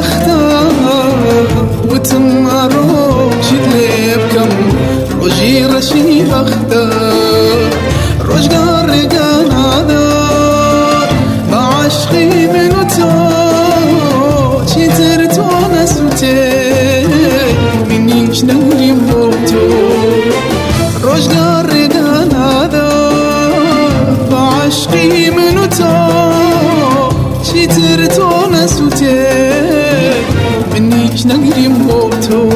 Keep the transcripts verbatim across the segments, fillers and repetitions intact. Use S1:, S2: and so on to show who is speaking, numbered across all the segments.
S1: سخته وتم روجی لبکم روجی رشی بخته روزگار ندار با عشقی من و تو چیتر تو نسوته منیش نگریم با تو روزگار ندار با عشقی من و تو چیتر تو نسوته منیش نگریم با تو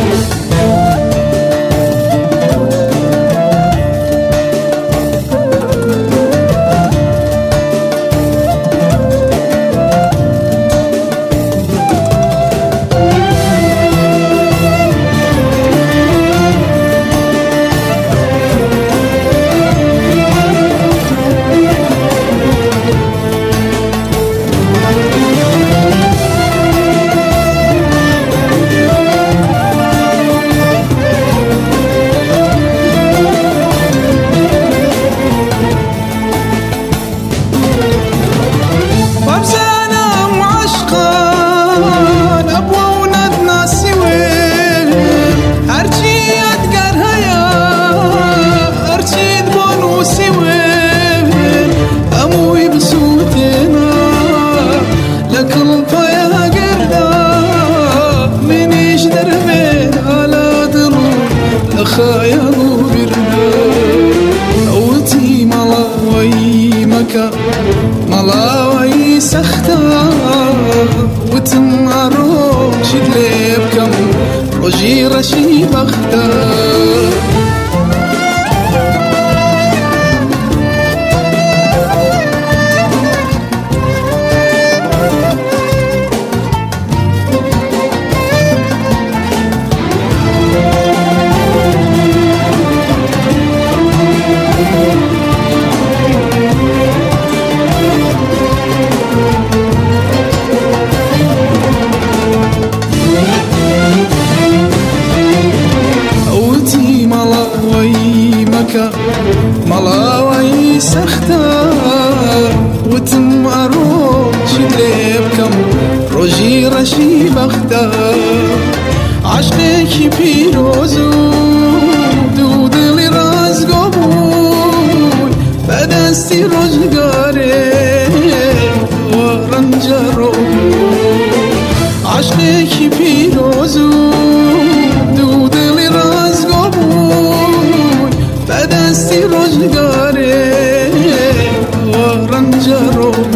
S1: خايا وبرنا أوتي ملاوي مكا ملاوي سختا وتم روجي لبكم روجي رشي بختا ملاوي سختا وتم روجي لبكم روجي رشي بختا عشقك بيروزو دو دلي رازقو بوي بدستي روزگاره ورنجرو عشقك بيروزو دو دلي رازقو بدستی روزگاره ورنجرو